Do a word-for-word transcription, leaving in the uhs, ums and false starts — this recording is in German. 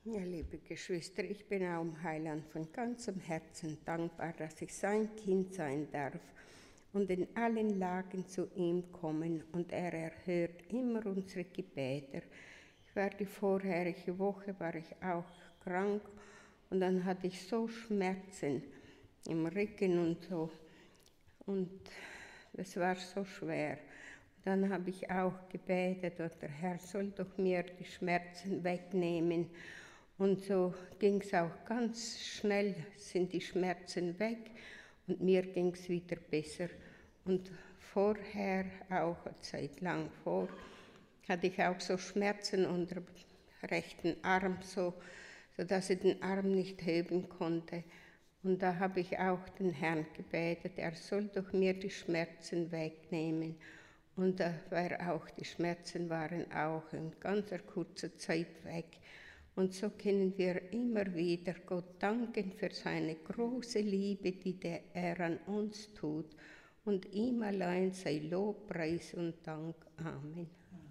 Ja, liebe Geschwister, ich bin auch dem Heiland von ganzem Herzen dankbar, dass ich sein Kind sein darf und in allen Lagen zu ihm kommen und er erhört immer unsere Gebete. Ich war die vorherige Woche, war ich auch krank und dann hatte ich so Schmerzen im Rücken und so und das war so schwer. Dann habe ich auch gebetet, und der Herr soll doch mir die Schmerzen wegnehmen. Und so ging es auch ganz schnell, sind die Schmerzen weg und mir ging es wieder besser. Und vorher, auch eine Zeit lang vor, hatte ich auch so Schmerzen unter dem rechten Arm, so, sodass ich den Arm nicht heben konnte. Und da habe ich auch den Herrn gebetet, er soll doch mir die Schmerzen wegnehmen. Und da war auch, die Schmerzen waren auch in ganz kurzer Zeit weg. Und so können wir immer wieder Gott danken für seine große Liebe, die er an uns tut. Und ihm allein sei Lob, Preis und Dank. Amen.